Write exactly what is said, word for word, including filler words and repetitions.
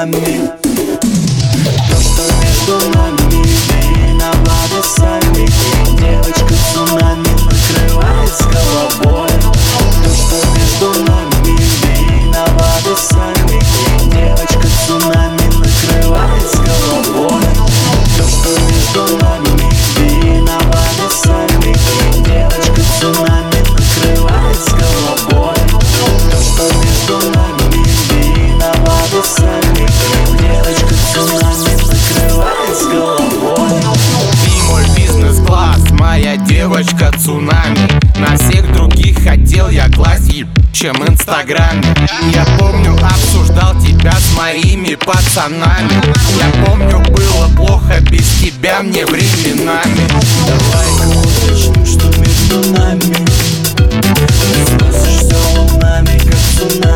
цунами. То, что между нами, виноваты сами. Девочка цунами накрывает с головой. То, что между нами, виноваты сами. Девочка цунами накрывает с головой. То, что между нами, виноваты сами. Девочка цунами накрывает с головой. То, что между нами, виноваты сами. Девочка цунами накрывает с головой. Ты мой бизнес-класс, моя девочка цунами. На всех других хотел я класть, чем инстаграме. Я помню, обсуждал тебя с моими пацанами. Я помню, было плохо без тебя мне временами. Давай-ка уточним, что между нами. Разносишься волнами, как цунами.